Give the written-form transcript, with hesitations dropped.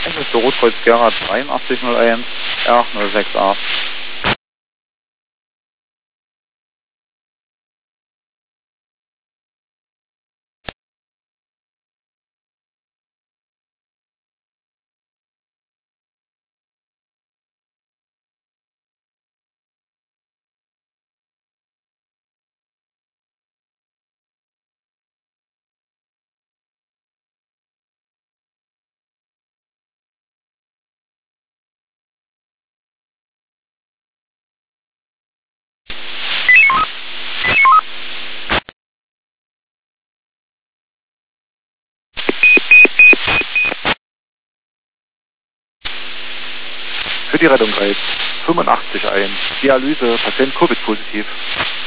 Es ist der Rotkreuz Gera 8301 R068. Für die Rettung greift 85 ein. Dialyse, Patient Covid-positiv.